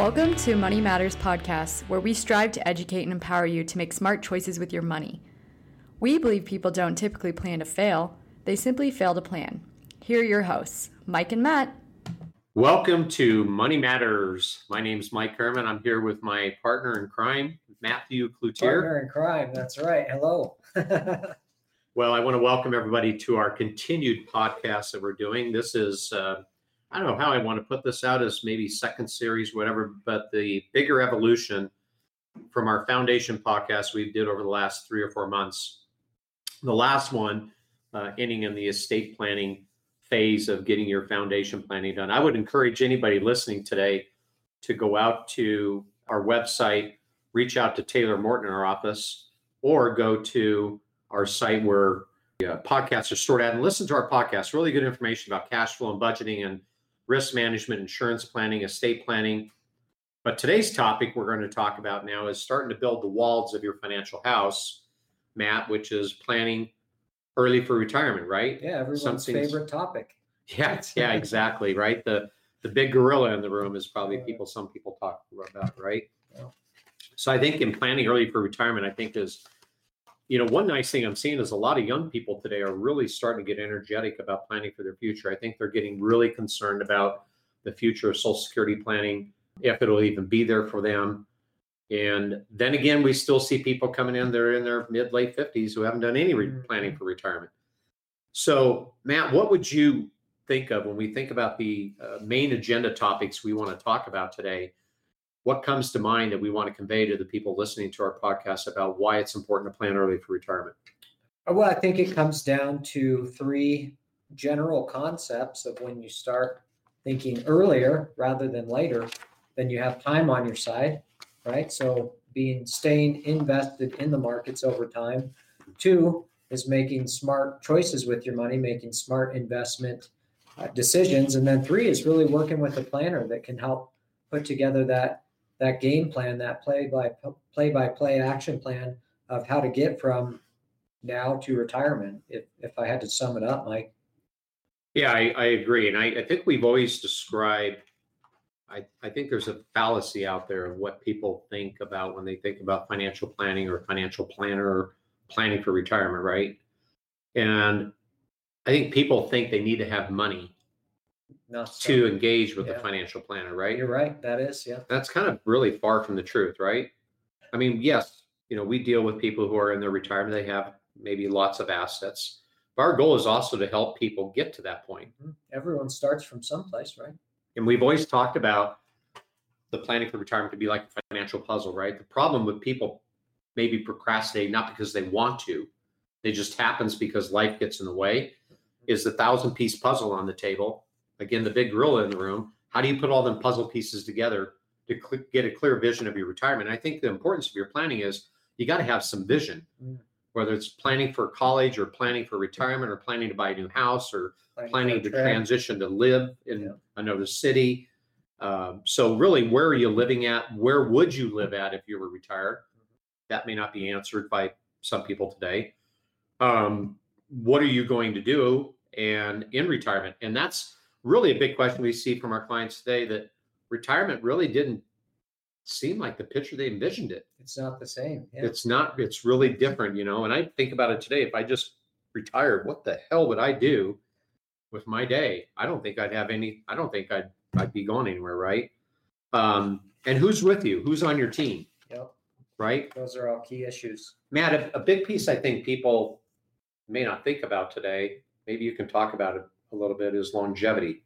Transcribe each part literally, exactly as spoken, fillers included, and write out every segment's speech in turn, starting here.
Welcome to Money Matters Podcast, where we strive to educate and empower you to make smart choices with your money. We believe people don't typically plan to fail, they simply fail to plan. Here are your hosts, Mike and Matt. Welcome to Money Matters. My name is Mike Herman. I'm here with my partner in crime, Matthew Cloutier. Partner in crime, that's right. Hello. Well, I want to welcome everybody to our continued podcast that we're doing. This is, uh, I don't know how I want to put this out as maybe second series, whatever, but the bigger evolution from our foundation podcast we did over the last three or four months. The last one, uh, ending in the estate planning phase of getting your foundation planning done. I would encourage anybody listening today to go out to our website, reach out to Taylor Morton in our office, or go to our site where uh, podcasts are stored at and listen to our podcast. Really good information about cash flow and budgeting and risk management, insurance planning, estate planning. But today's topic we're going to talk about now is starting to build the walls of your financial house, Matt, which is planning early for retirement, right? Yeah, everyone's Something's, favorite topic. Yeah, yeah, exactly, right? The the big gorilla in the room is probably people, some people talk about, right? Yeah. So I think in planning early for retirement, I think is, you know, one nice thing I'm seeing is a lot of young people today are really starting to get energetic about planning for their future. I think they're getting really concerned about the future of Social Security planning, if it'll even be there for them. And then again, we still see people coming in, they're in their mid, late fifties who haven't done any re- planning for retirement. So, Matt, what would you think of when we think about the uh, main agenda topics we want to talk about today? What comes to mind that we want to convey to the people listening to our podcast about why it's important to plan early for retirement? Well, I think it comes down to three general concepts of when you start thinking earlier rather than later, then you have time on your side, right? So being staying invested in the markets over time. Two is making smart choices with your money, making smart investment uh, decisions. And then three is really working with a planner that can help put together that that game plan, that play by play by play action plan of how to get from now to retirement. If if I had to sum it up, Mike. Yeah, I, I agree. And I, I think we've always described, I, I think there's a fallacy out there of what people think about when they think about financial planning or financial planner or planning for retirement, right? And I think people think they need to have money Not so. to engage with Yeah. the financial planner, right? You're right. That is, yeah. That's kind of really far from the truth, right? I mean, yes, you know, we deal with people who are in their retirement. They have maybe lots of assets. But our goal is also to help people get to that point. Everyone starts from someplace, right? And we've always talked about the planning for retirement to be like a financial puzzle, right? The problem with people maybe procrastinating, not because they want to, it just happens because life gets in the way, is the thousand piece puzzle on the table. Again, the big gorilla in the room. How do you put all them puzzle pieces together to cl- get a clear vision of your retirement? I think the importance of your planning is you got to have some vision, mm. whether it's planning for college or planning for retirement or planning to buy a new house or planning, planning to transition to live in yeah. another city. Um, so really, where are you living at? Where would you live at if you were retired? That may not be answered by some people today. Um, what are you going to do and in retirement? And that's really a big question we see from our clients today, that retirement really didn't seem like the picture they envisioned it. It's not the same. Yeah. It's not, it's really different, you know, and I think about it today. If I just retired, what the hell would I do with my day? I don't think I'd have any, I don't think I'd, I'd be going anywhere. Right. Um, and who's with you? Who's on your team? Yep. Right. Those are all key issues. Matt, a, a big piece I think people may not think about today, maybe you can talk about it a little bit, is longevity.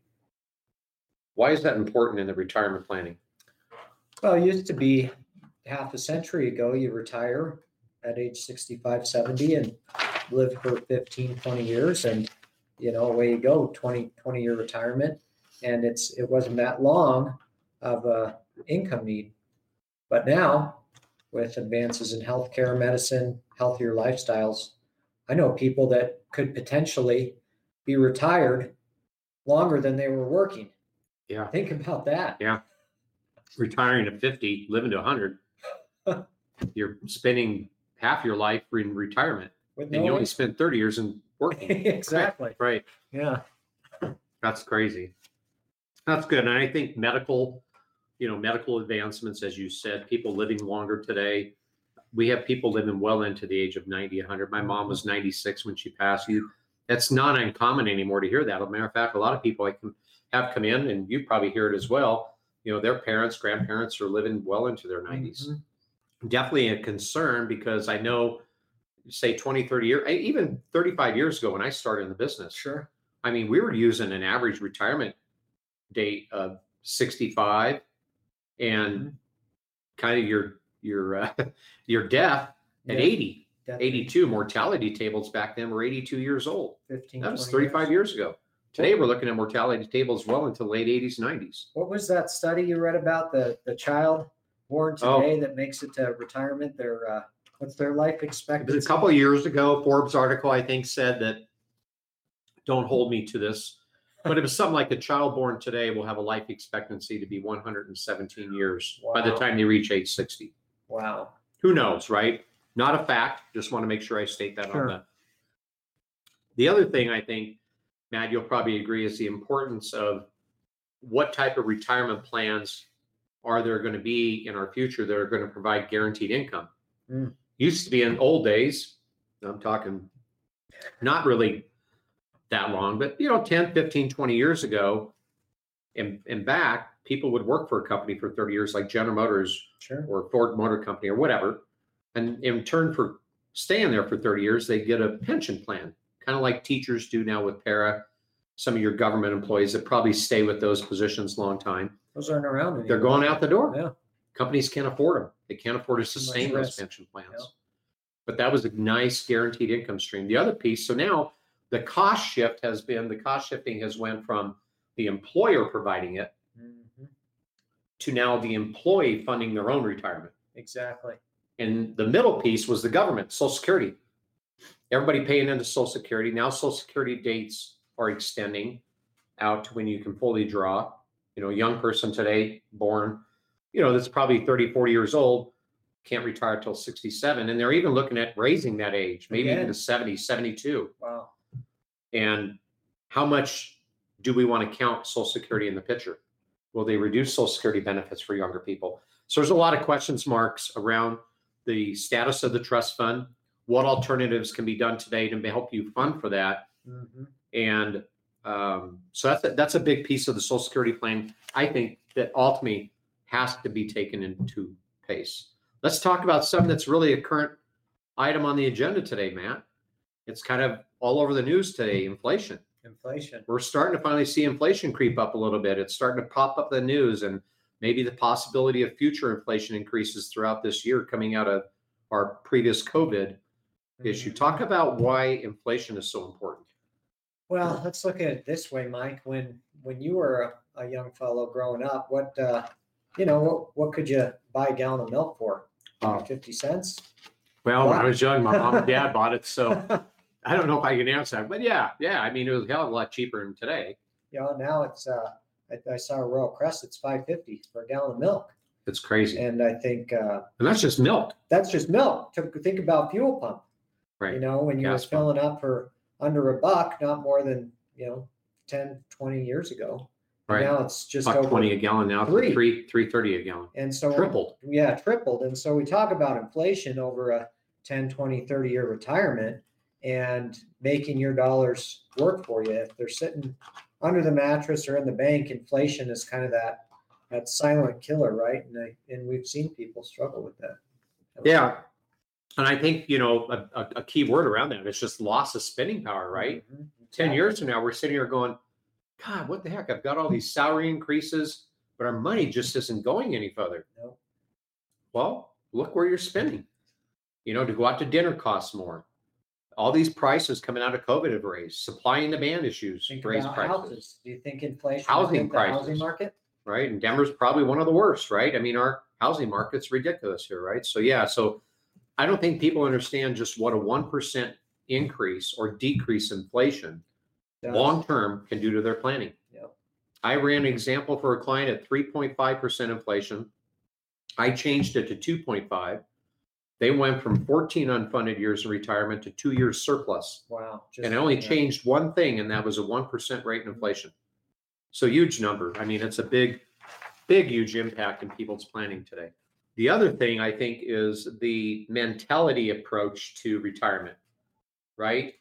Why is that important in the retirement planning? Well, it used to be half a century ago, you retire at age sixty-five, seventy and live for fifteen, twenty years. And, you know, away you go, twenty, twenty year retirement. And it's, it wasn't that long of a income need. But now with advances in healthcare, medicine, healthier lifestyles, I know people that could potentially be retired longer than they were working. Yeah. Think about that. Yeah. Retiring at fifty, living to one hundred. You're spending half your life in retirement. With and no you only spend thirty years in working. Exactly. Right. Yeah. That's crazy. That's good. And I think medical you know, medical advancements, as you said, people living longer today. We have people living well into the age of ninety, one hundred. My mom was ninety-six when she passed. You, that's not uncommon anymore to hear that. As a matter of fact, a lot of people I can have come in, and you probably hear it as well. You know, their parents, grandparents are living well into their nineties. Mm-hmm. Definitely a concern, because I know, say twenty, thirty years, even thirty-five years ago when I started in the business. Sure. I mean, we were using an average retirement date of sixty-five, and mm-hmm. kind of your your uh, your death at yeah, eighty, definitely. eighty-two. Mortality tables back then were eighty-two years old. fifteen, that was thirty-five years. years ago. Today we're looking at mortality tables well into late eighties, nineties. What was that study you read about, the the child born today oh. that makes it to retirement? Their uh, what's their life expectancy? A couple of years ago, Forbes article I think said that. Don't hold me to this, but it was something like a child born today will have a life expectancy to be one hundred seventeen years wow. by the time they reach age sixty. Wow. Who knows, right? Not a fact. Just want to make sure I state that sure. on that. The other thing I think, Matt, you'll probably agree, is the importance of what type of retirement plans are there going to be in our future that are going to provide guaranteed income. Mm. Used to be in old days, I'm talking not really that long, but you know, ten, fifteen, twenty years ago and, and back, people would work for a company for thirty years, like General Motors sure. or Ford Motor Company or whatever. And in turn for staying there for thirty years, they get a pension plan, kind of like teachers do now with para. Some of your government employees that probably stay with those positions a long time. Those aren't around anymore. They're going out the door. Yeah. Companies can't afford them. They can't afford to sustain those pension plans. Yeah. But that was a nice guaranteed income stream. The other piece, so now the cost shift has been, the cost shifting has went from the employer providing it mm-hmm. to now the employee funding their own retirement. Exactly. And the middle piece was the government, Social Security. Everybody paying into Social Security. Now Social Security dates are extending out to when you can fully draw. You know, a young person today born, you know, that's probably thirty, forty years old, can't retire till sixty-seven. And they're even looking at raising that age, maybe Again. even to seventy, seventy-two. Wow. And how much do we want to count Social Security in the picture? Will they reduce Social Security benefits for younger people? So there's a lot of questions marks around the status of the trust fund, what alternatives can be done today to help you fund for that. Mm-hmm. And um, so that's a, that's a big piece of the Social Security plan, I think, that ultimately has to be taken into pace. Let's talk about something that's really a current item on the agenda today, Matt. It's kind of all over the news today, inflation. Inflation. We're starting to finally see inflation creep up a little bit. It's starting to pop up the news, and maybe the possibility of future inflation increases throughout this year coming out of our previous COVID mm-hmm. issue. Talk about why inflation is so important. Well, let's look at it this way, Mike. When when you were a, a young fellow growing up, what uh, you know, what, what could you buy a gallon of milk for? Uh, fifty cents? Well, wow. When I was young, my mom and dad bought it, so I don't know if I can answer that. But yeah, yeah, I mean, it was a hell of a lot cheaper than today. You know, now it's, uh, I, I saw a Royal Crest, it's five fifty for a gallon of milk. It's crazy. And I think. Uh, and that's just milk. That's just milk. Think about fuel pump. Right. You know, when you Gas were filling pump. up for under a buck, not more than, you know, ten, twenty years ago. Right. Now it's just buck over twenty a gallon now, three, three, three thirty a gallon. And so tripled. Yeah, tripled. And so we talk about inflation over a ten, twenty, thirty year retirement and making your dollars work for you. If they're sitting under the mattress or in the bank, inflation is kind of that that silent killer, right? And I, and we've seen people struggle with that. Yeah. And I think, you know, a, a, a key word around that is just loss of spending power, right? Mm-hmm. ten years from now, we're sitting here going, God, what the heck? I've got all these salary increases, but our money just isn't going any further. No. Well, look where you're spending. You know, to go out to dinner costs more. All these prices coming out of COVID have raised. Supply and demand issues think raise about prices. Houses. Do you think inflation housing the prices, housing market? Right. And Denver's probably one of the worst, right? I mean, our housing market's ridiculous here, right? So yeah, so I don't think people understand just what a one percent increase or decrease in inflation yes. long term can do to their planning. Yep. I ran an example for a client at three point five percent inflation. I changed it to two point five. They went from fourteen unfunded years in retirement to two years surplus. Wow. Just and I only changed one thing, and that was a one percent rate in inflation. So huge number. I mean, it's a big, big, huge impact in people's planning today. The other thing I think is the mentality approach to retirement, right?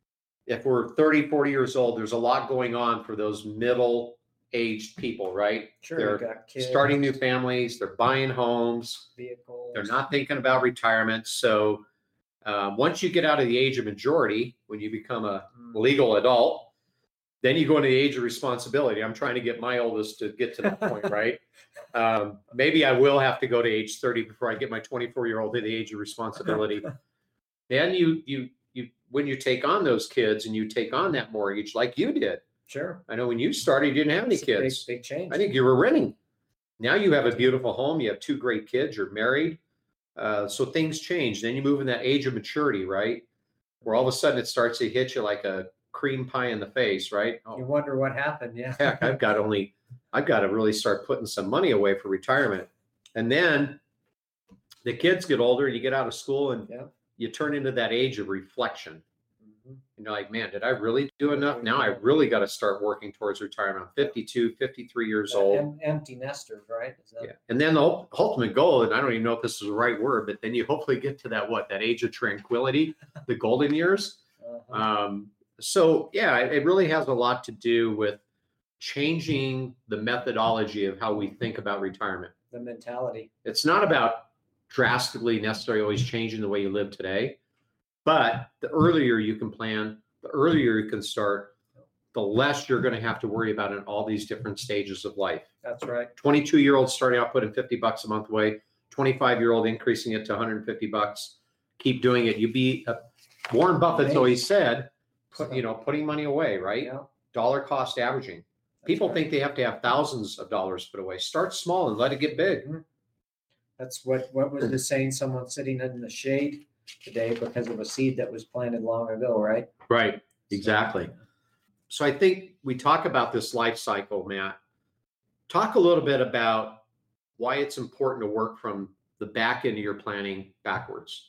If we're thirty, forty years old, there's a lot going on for those middle aged people, right? Sure, They're you got kids, starting new families, they're buying homes, vehicles. they're not thinking about retirement. So uh, once you get out of the age of majority, when you become a Mm. legal adult, then you go into the age of responsibility. I'm trying to get my oldest to get to that point, right? Um, maybe I will have to go to age thirty before I get my twenty-four year old to the age of responsibility. Then you, you, you, when you take on those kids and you take on that mortgage like you did. Sure. I know when you started, you didn't have any It's a big- kids. Big change. I think you were renting. Now you have a beautiful home. You have two great kids. You're married. Uh, so things change. Then you move in that age of maturity, right? Where all of a sudden it starts to hit you like a cream pie in the face, right? You Oh, wonder what happened. Yeah. heck, I've got only, I've got to really start putting some money away for retirement. And then the kids get older and you get out of school and Yeah. you turn into that age of reflection. Mhm. And you're like, man, did I really do enough? Now I really got to start working towards retirement. I'm fifty-two, fifty-three years That old. em- empty nesters, right? Is that- Yeah. And then the ul- ultimate goal, and I don't even know if this is the right word, but then you hopefully get to that, what, that age of tranquility, the golden years. Uh-huh. Um, so yeah, it, it really has a lot to do with changing the methodology of how we think about retirement. The mentality. It's not about drastically necessarily always changing the way you live today, but the earlier you can plan, the earlier you can start, the less you're going to have to worry about in all these different stages of life. That's right. twenty-two year old starting out putting fifty bucks a month away, twenty-five year old increasing it to one hundred fifty bucks. Keep doing it. You be uh, Warren Buffett's always said, put, you know, putting money away, right? Yeah. Dollar cost averaging. That's People right. think they have to have thousands of dollars put away. Start small and let it get big. That's what, what was the saying? Someone sitting in the shade today because of a seed that was planted long ago, right? Right. Exactly. So I think we talk about this life cycle, Matt. Talk a little bit about why it's important to work from the back end of your planning backwards.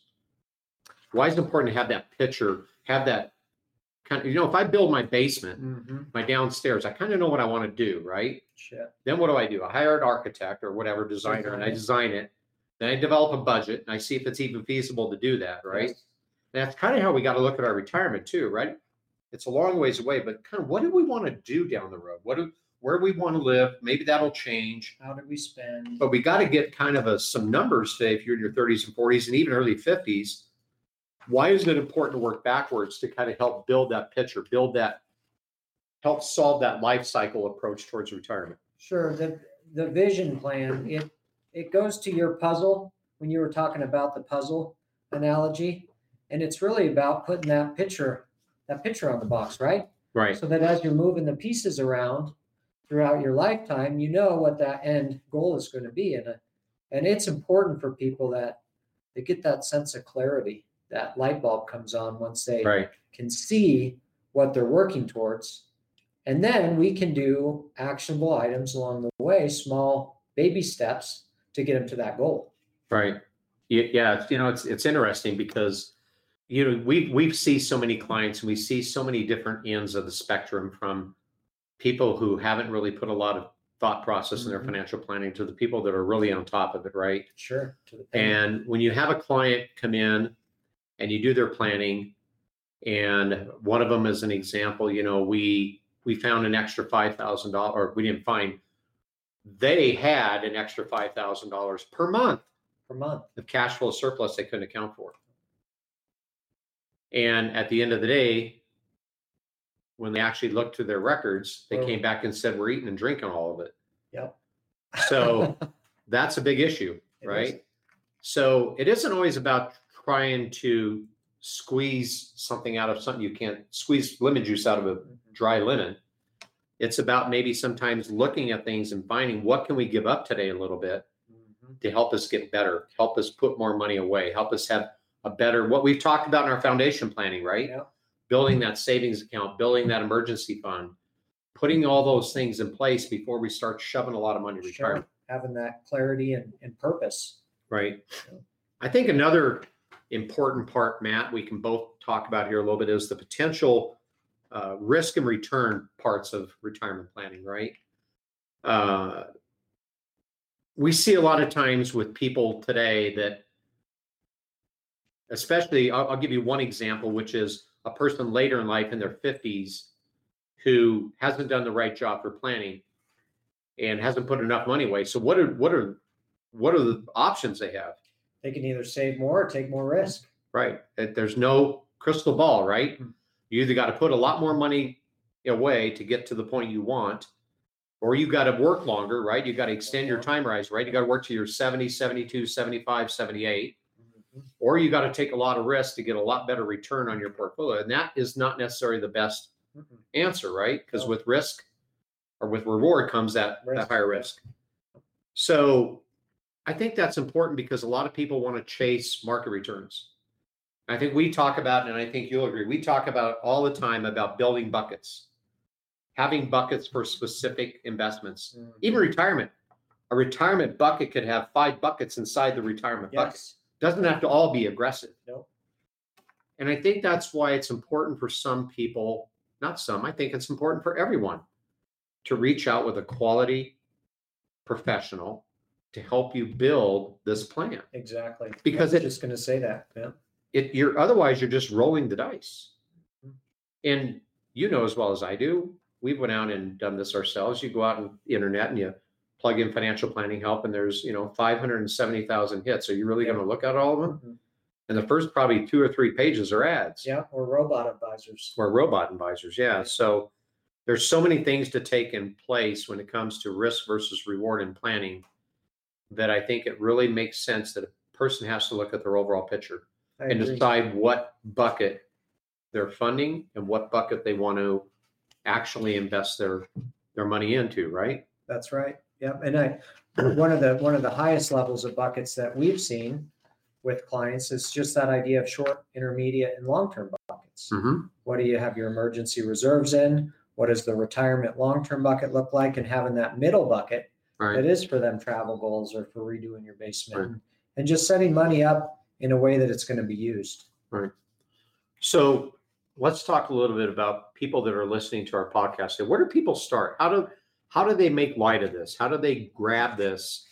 Why is it important to have that picture, have that kind of, you know, if I build my basement, Mm-hmm. my downstairs, I kind of know what I want to do, right? Shit. Then what do I do? I hire an architect or whatever designer and I design it. Then I develop a budget and I see if it's even feasible to do that, right? Yes. That's kind of how we got to look at our retirement too, right? It's a long ways away, but kind of what do we want to do down the road? What do, where do we want to live? Maybe that'll change, How did we spend? but we got to get kind of a, some numbers today. If you're in your thirties and forties and even early fifties, why is it important to work backwards to kind of help build that picture, build that, help solve that life cycle approach towards retirement? Sure. The, the vision plan, it, it goes to your puzzle when you were talking about the puzzle analogy. And it's really about putting that picture, that picture on the box, right? Right. So that as you're moving the pieces around throughout your lifetime, you know what that end goal is going to be. And, and it's important for people that they get that sense of clarity, that light bulb comes on once they Right. can see what they're working towards. And then we can do actionable items along the way, small baby steps to get them to that goal. Right. Yeah. yeah, You know, it's, it's interesting because, you know, we, we see so many clients and we see so many different ends of the spectrum, from people who haven't really put a lot of thought process in their Mhm. financial planning to the people that are really on top of it. Right. Sure. To the penny. And when you have a client come in and you do their planning, and one of them is an example, you know, we, we found an extra five thousand dollars, or we didn't find, they had an extra five thousand dollars per month per month. of cash flow surplus they couldn't account for. And at the end of the day, when they actually looked through their records, they Oh. came back and said, we're eating and drinking all of it. Yep. So that's a big issue, It right? is. So it isn't always about trying to squeeze something out of something you can't squeeze lemon juice out of a dry lemon. It's about maybe sometimes looking at things and finding what can we give up today a little bit Mhm. to help us get better, help us put more money away, help us have a better, what we've talked about in our foundation planning, right? Yeah. Building that savings account, building that emergency fund, putting all those things in place before we start shoving a lot of money to Sure. retirement. Having that clarity and, and purpose. Right. I think another important part, Matt, we can both talk about here a little bit is the potential uh, risk and return parts of retirement planning, right? Uh, we see a lot of times with people today that, especially, I'll, I'll give you one example, which is a person later in life in their fifties who hasn't done the right job for planning and hasn't put enough money away. So what are what are what are the options they have? They can either save more or take more risk. Right. There's no crystal ball, right? Mm-hmm. You either got to put a lot more money away to get to the point you want, or you got to work longer, right? You got to extend your time horizon, right? You got to work to your seventy, seventy-two, seventy-five, seventy-eight, mm-hmm. or you got to take a lot of risk to get a lot better return on your portfolio. And that is not necessarily the best mm-hmm. answer, right? Because no. with risk or with reward comes that, that higher risk. So I think that's important because a lot of people want to chase market returns. I think we talk about, and I think you'll agree, we talk about all the time about building buckets, having buckets for specific investments, mm-hmm. even retirement. A retirement bucket could have five buckets inside the retirement yes. bucket. Doesn't have to all be aggressive. No. And I think that's why it's important for some people, not some, I think it's important for everyone to reach out with a quality professional to help you build this plan. Exactly. Because I was it, just going to say that. Yeah. It, you're otherwise you're just rolling the dice. And you know as well as I do, we went out and done this ourselves. You go out on the internet and you plug in financial planning help, and there's you know five hundred seventy thousand hits. Are you really yeah. going to look at all of them? Mm-hmm. And the first probably two or three pages are ads. Yeah, or robot advisors. Or robot advisors, yeah. So there's so many things to take in place when it comes to risk versus reward and planning that I think it really makes sense that a person has to look at their overall picture. I and agree. Decide what bucket they're funding and what bucket they want to actually invest their their money into, right? That's right. Yep. And I one of the one of the highest levels of buckets that we've seen with clients is just that idea of short, intermediate, and long-term buckets. Mm-hmm. What do you have your emergency reserves in? What does the retirement long-term bucket look like? And having that middle bucket right. that is for them travel goals or for redoing your basement right. and, and just setting money up in a way that it's going to be used. Right. So let's talk a little bit about people that are listening to our podcast. Where do people start? How do how do they make light of this? How do they grab this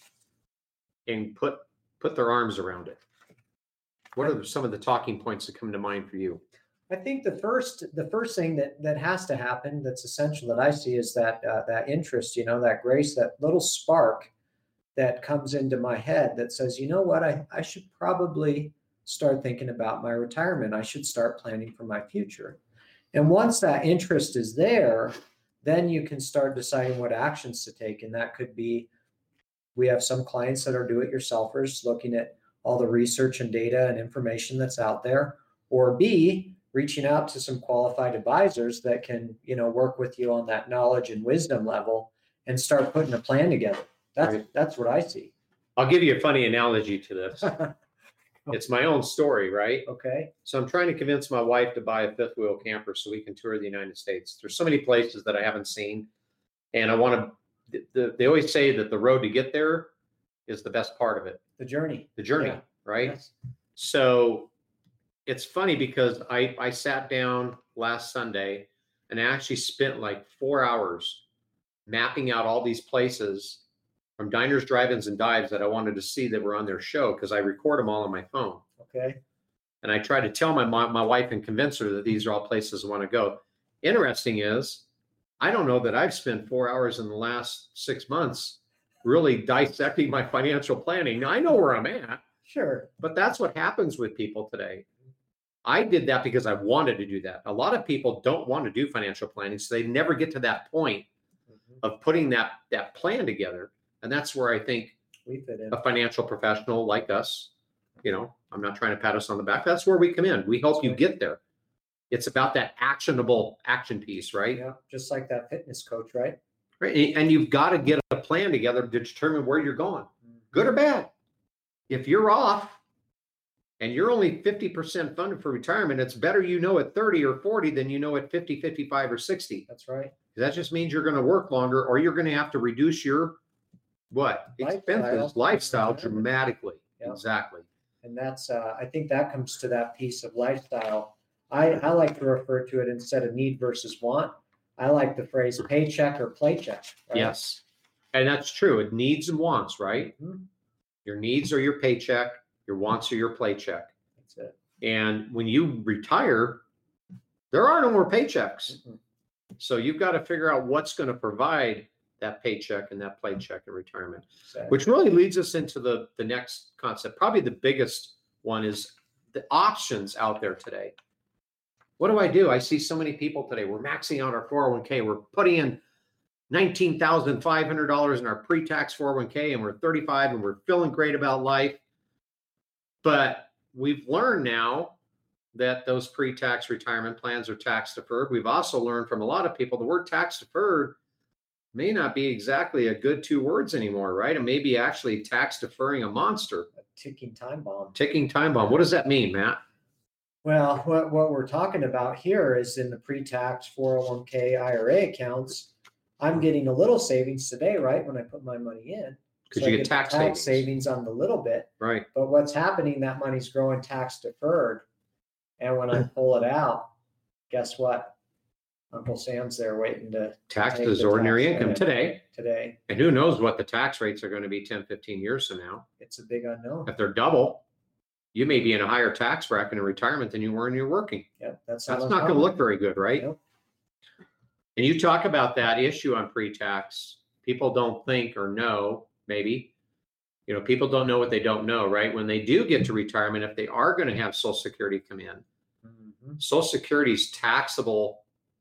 and put put their arms around it? What are some of the talking points that come to mind for you? I think the first the first thing that that has to happen that's essential that I see is that uh, that interest, you know, that grace, that little spark that comes into my head that says, you know what, I, I should probably start thinking about my retirement. I should start planning for my future. And once that interest is there, then you can start deciding what actions to take. And that could be, we have some clients that are do-it-yourselfers looking at all the research and data and information that's out there, or B, reaching out to some qualified advisors that can, you know, work with you on that knowledge and wisdom level and start putting a plan together. That's right. That's what I see. I'll give you a funny analogy to this. It's my own story, right? Okay. So I'm trying to convince my wife to buy a fifth wheel camper so we can tour the United States. There's so many places that I haven't seen, and I want to. The, they always say that the road to get there is the best part of it. The journey. The journey, yeah. right? Yes. So it's funny because I I sat down last Sunday and I actually spent like four hours mapping out all these places from diners, drive-ins, and dives that I wanted to see that were on their show because I record them all on my phone. Okay. And I try to tell my my wife and convince her that these are all places I want to go. Interesting is, I don't know that I've spent four hours in the last six months really dissecting my financial planning. Now I know where I'm at. Sure. But that's what happens with people today. I did that because I wanted to do that. A lot of people don't want to do financial planning, so they never get to that point mm-hmm. of putting that that plan together. And that's where I think we fit in. A financial professional like us, you know, I'm not trying to pat us on the back. That's where we come in. We help that's you right. get there. It's about that actionable action piece, right? Yeah, just like that fitness coach, right? Right. And you've got to get a plan together to determine where you're going, mm-hmm. good or bad. If you're off and you're only fifty percent funded for retirement, it's better you know at thirty or forty than you know at fifty, fifty-five, or sixty. That's right. That just means you're going to work longer, or you're going to have to reduce your what? Expenses, lifestyle, lifestyle dramatically. Yep. Exactly. And that's, uh, I think that comes to that piece of lifestyle. I, I like to refer to it instead of need versus want. I like the phrase paycheck or playcheck. Right? Yes. And that's true. It needs and wants, right? Mhm. Your needs are your paycheck. Your wants are your playcheck. That's it. And when you retire, there are no more paychecks. Mhm. So you've got to figure out what's going to provide that paycheck and that playcheck in retirement, Exactly. which really leads us into the, the next concept. Probably the biggest one is the options out there today. What do I do? I see so many people today. We're maxing out our four oh one k. We're putting in nineteen thousand five hundred dollars in our pre-tax four oh one k, and we're thirty-five and we're feeling great about life. But we've learned now that those pre-tax retirement plans are tax deferred. We've also learned from a lot of people the word tax deferred may not be exactly a good two words anymore, right? It may be actually tax deferring a monster. A ticking time bomb. Ticking time bomb. What does that mean, Matt? Well, what, what we're talking about here is in the pre-tax four oh one k I R A accounts, I'm getting a little savings today, right? When I put my money in. Because So I you get the tax, tax savings. savings on the little bit. Right. But what's happening, that money's growing tax deferred. And when I pull it out, guess what? Uncle Sam's there waiting to Taxed take as the ordinary tax income credit today. today. And who knows what the tax rates are going to be ten, fifteen years from now. It's a big unknown. If they're double, you may be in a higher tax bracket in retirement than you were when you're working. Yep, that's That's how not going to look very good, right? Yep. And you talk about that issue on pre-tax. People don't think or know, maybe, you know, people don't know what they don't know, right? When they do get to retirement, if they are going to have Social Security come in, Mhm. Social Security's taxable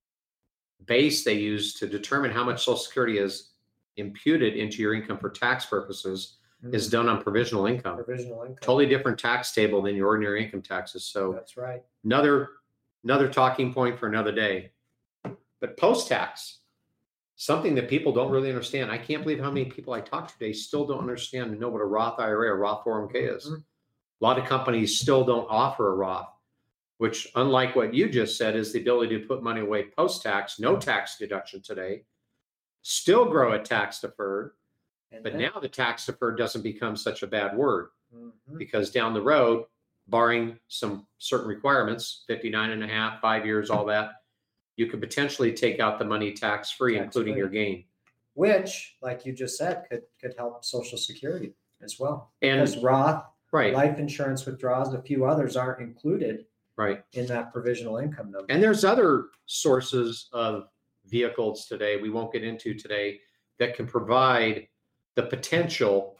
base they use to determine how much Social Security is imputed into your income for tax purposes is done on provisional income. Provisional income. Totally different tax table than your ordinary income taxes. So That's right. another another talking point for another day. But post-tax, something that people don't really understand. I can't believe how many people I talk to today still don't understand and know what a Roth I R A or Roth four oh one k is. Mhm. A lot of companies still don't offer a Roth, which, unlike what you just said, is the ability to put money away post-tax, no tax deduction today, still grow at tax deferred. And But then- now the tax deferred doesn't become such a bad word, Mhm. because down the road, barring some certain requirements, fifty-nine and a half, five years, all that, you could potentially take out the money tax-free, including Tax-free. your gain. Which, like you just said, could could help Social Security as well. And Because Roth, right, life insurance withdrawals, a few others aren't included right. in that provisional income number. And there's other sources of vehicles today we won't get into today that can provide the potential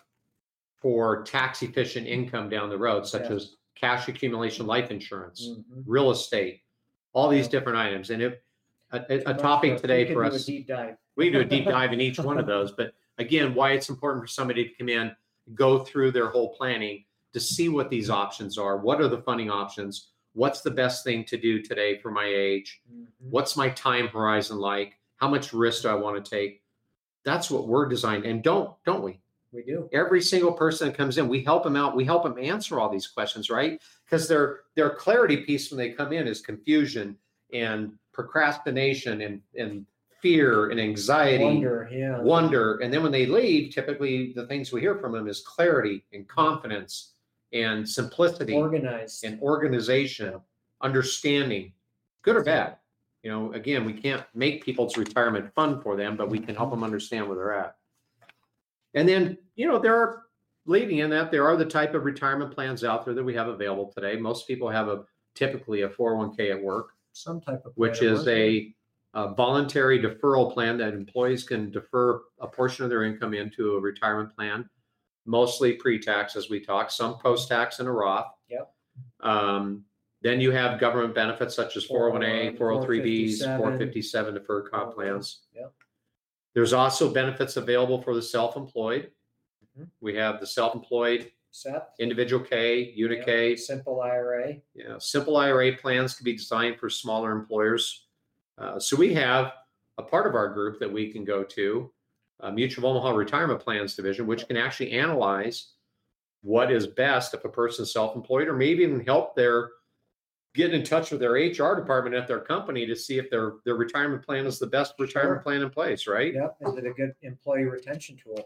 for tax efficient income down the road, such Yeah. as cash accumulation, life insurance, Mhm. real estate, all these Yeah. different items. And if a, a, a But topic we today could for do a us, deep dive. we can do a deep dive in each one of those. But again, why it's important for somebody to come in, go through their whole planning to see what these options are. What are the funding options? What's the best thing to do today for my age? Mhm. What's my time horizon like? How much risk do I want to take? That's what we're designed. And don't, don't we? We do. Every single person that comes in, we help them out. We help them answer all these questions, right? Because their their clarity piece when they come in is confusion and procrastination and, and fear and anxiety, Wonder, yeah. wonder. And then when they leave, typically the things we hear from them is clarity and confidence and simplicity Organized. and organization, understanding, good or bad. You know, again, we can't make people's retirement fun for them, but we can help them understand where they're at. And then, you know, there are, leading in that, there are the type of retirement plans out there that we have available today. Most people have a typically a four oh one k at work, Some type of. which plan is of work. a, a voluntary deferral plan that employees can defer a portion of their income into a retirement plan, mostly pre-tax, as we talk, some post-tax and a Roth. Yep. Um, then you have government benefits such as four oh one a, four oh three b's, four fifty-seven deferred comp plans. Yep. There's also benefits available for the self-employed. Mhm. We have the self-employed, Set. individual K, unit K. Yep. Simple I R A. You know, simple I R A plans can be designed for smaller employers. Uh, so we have a part of our group that we can go to, uh, Mutual of Omaha Retirement Plans Division, which can actually analyze what is best if a person's self-employed, or maybe even help their get in touch with their H R department at their company to see if their their retirement plan is the best retirement Sure. plan in place, right? Yep. Is it a good employee retention tool?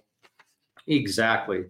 Exactly.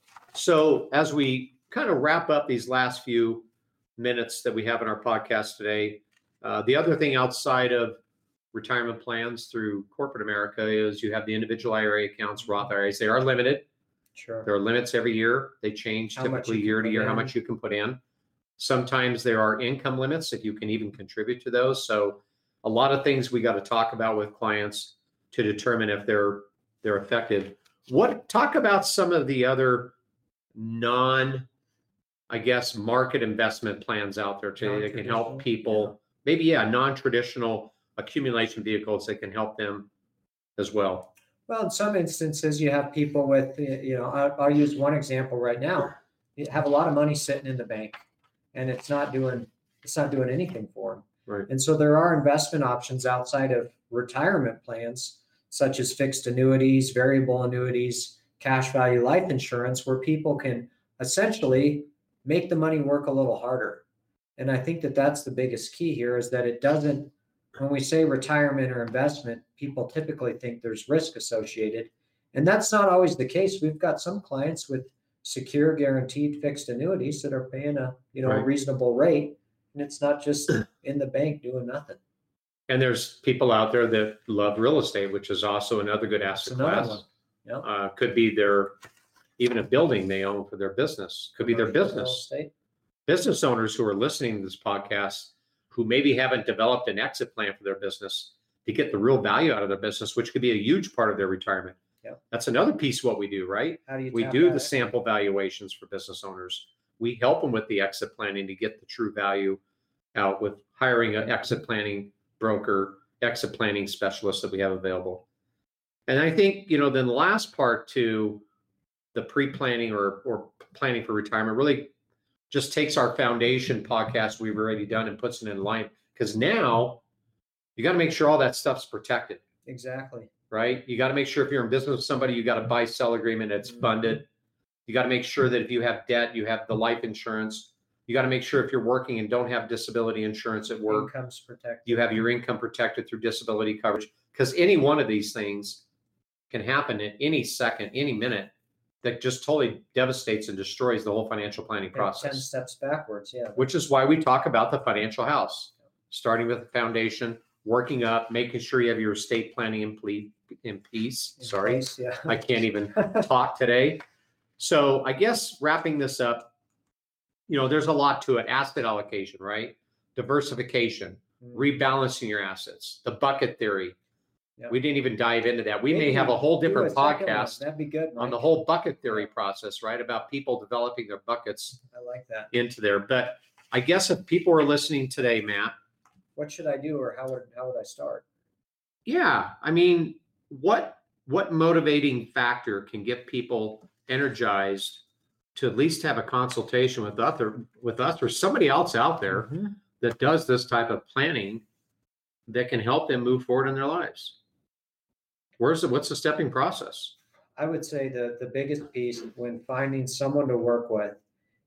So as we kind of wrap up these last few minutes that we have in our podcast today, uh, the other thing outside of retirement plans through corporate America is you have the individual I R A accounts, Roth I R As. They are limited. Sure. There are limits every year. They change How much typically you can year to put year how in. much you can put in. Sometimes there are income limits if you can even contribute to those. So a lot of things we got to talk about with clients to determine if they're they're effective. What talk about some of the other non, I guess, market investment plans out there today that can help Non-traditional, people. Maybe yeah, non-traditional accumulation vehicles that can help them as well. Well, in some instances, you have people with, you know, I'll, I'll use one example right now. You have a lot of money sitting in the bank, and it's not doing it's not doing anything for them. Right. And so there are investment options outside of retirement plans, such as fixed annuities, variable annuities, cash value life insurance, where people can essentially make the money work a little harder. And I think that that's the biggest key here, is that it doesn't, when we say retirement or investment, people typically think there's risk associated. And that's not always the case. We've got some clients with secure guaranteed fixed annuities that are paying a, you know, Right. a reasonable rate. And it's not just in the bank doing nothing. And there's people out there that love real estate, which is also another good That's asset another class. one. Yeah. Uh, could be their, even a building they own for their business. Could be their Commercial real business. estate. Business owners who are listening to this podcast, who maybe haven't developed an exit plan for their business to get the real value out of their business, which could be a huge part of their retirement. Yeah. That's another piece of what we do, right? How do you We tap do that the in? sample valuations for business owners. We help them with the exit planning to get the true value out with hiring an exit planning broker, exit planning specialist that we have available. And I think, you know, then the last part to the pre-planning or, or planning for retirement really just takes our foundation podcast we've already done and puts it in line. Because now you got to make sure all that stuff's protected, Exactly. right? You got to make sure if you're in business with somebody, you got a buy-sell agreement that's Mhm. funded. You got to make sure that if you have debt, you have the life insurance. You got to make sure if you're working and don't have disability insurance at work, Income's protected. you have your income protected through disability coverage. Because any one of these things can happen at any second, any minute, that just totally devastates and destroys the whole financial planning Yeah, ten process. steps backwards. Yeah. Which is why we talk about the financial house, starting with the foundation, working up, making sure you have your estate planning in, ple- in peace. In Sorry, place, yeah. I can't even talk today. So I guess wrapping this up, you know, there's a lot to it. Asset allocation, right? Diversification, Mm. rebalancing your assets, the bucket theory. Yep. We didn't even dive into that. We may Maybe have a whole do different a second one. podcast That'd be good, on the Mike. whole bucket theory process, right? About people developing their buckets I like that. into there. But I guess if people are listening today, Matt, What should I do, or how would how would I start? yeah, I mean, what what motivating factor can get people energized to at least have a consultation with other with us or somebody else out there Mhm. that does this type of planning that can help them move forward in their lives? Where's the what's the stepping process? I would say the the biggest piece when finding someone to work with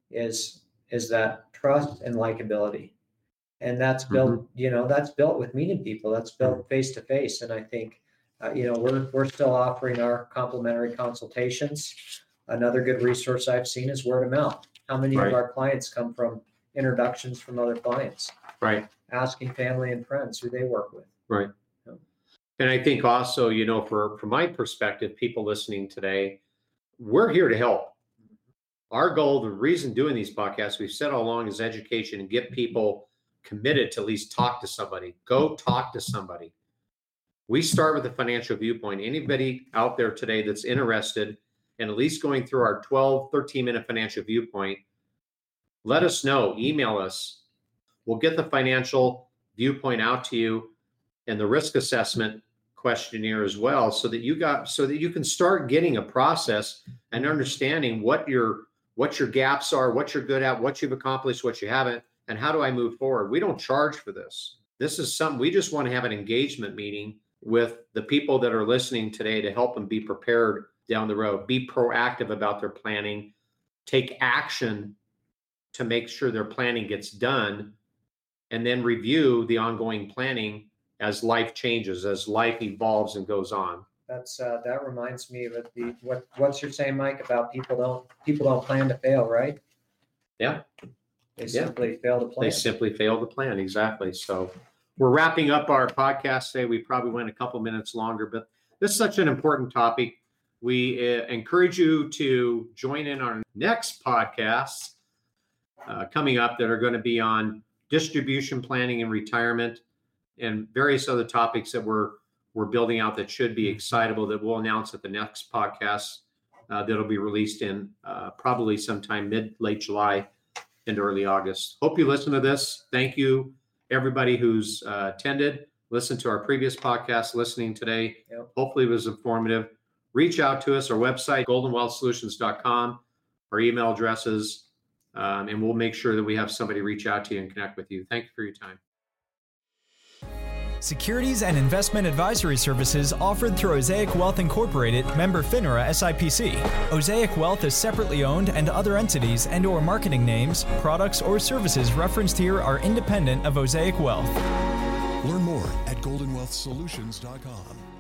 is is that trust and likability. And that's built, you know, that's built with meeting people. That's built face to face. And I think, uh, you know, we're we're still offering our complimentary consultations. Another good resource I've seen is word of mouth. How many Right. of our clients come from introductions from other clients? Right. Asking family and friends who they work with. Right. And I think also, you know, for from my perspective, people listening today, we're here to help. Our goal, the reason doing these podcasts, we've said all along, is education and get people committed to at least talk to somebody. Go talk to somebody. We start with a financial viewpoint. Anybody out there today that's interested in at least going through our twelve, thirteen minute financial viewpoint, let us know, email us. We'll get the financial viewpoint out to you and the risk assessment questionnaire as well, so that you got so that you can start getting a process and understanding what your what your gaps are, what you're good at, what you've accomplished, what you haven't, and how do I move forward. We don't charge for this. This is something we just want to have an engagement meeting with the people that are listening today to help them be prepared down the road, be proactive about their planning, take action to make sure their planning gets done, and then review the ongoing planning as life changes, as life evolves and goes on. That's uh, that reminds me of the what what's your saying, Mike, about people don't people don't plan to fail, right? Yeah. They Yeah. simply fail to plan. They simply fail to plan. Exactly. So, we're wrapping up our podcast today. We probably went a couple minutes longer, but this is such an important topic. We uh, encourage you to join in our next podcasts uh, coming up that are going to be on distribution planning and retirement and various other topics that we're we're building out that should be excitable, that we'll announce at the next podcast uh, that'll be released in uh, probably sometime mid, late July into early August. Hope you listen to this. Thank you, everybody who's uh, attended, listened to our previous podcast, listening today. Yep. Hopefully it was informative. Reach out to us, our website, golden wealth solutions dot com, our email addresses, um, and we'll make sure that we have somebody reach out to you and connect with you. Thank you for your time. Securities and investment advisory services offered through Osaic Wealth Incorporated, member FINRA S I P C. Osaic Wealth is separately owned, and other entities and or marketing names, products, or services referenced here are independent of Osaic Wealth. Learn more at golden wealth solutions dot com.